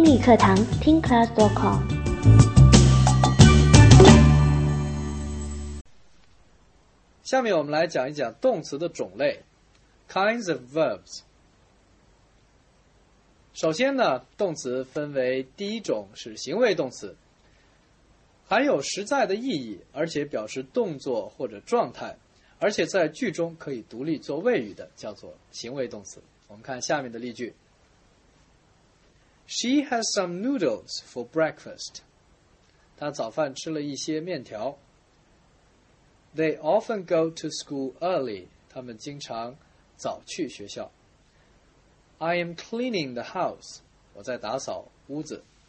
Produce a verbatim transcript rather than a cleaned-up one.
语课堂听 class dot com。 下面我们来讲一讲动词的种类 ，kinds of verbs。首先呢，动词分为第一种是行为动词，含有实在的意义，而且表示动作或者状态，而且在句中可以独立做谓语的，叫做行为动词。我们看下面的例句 ：She has some noodles for breakfast。她早饭吃了一些面条。They often go to school early。他们经常早去学校。I am cleaning the house。我在打扫屋子。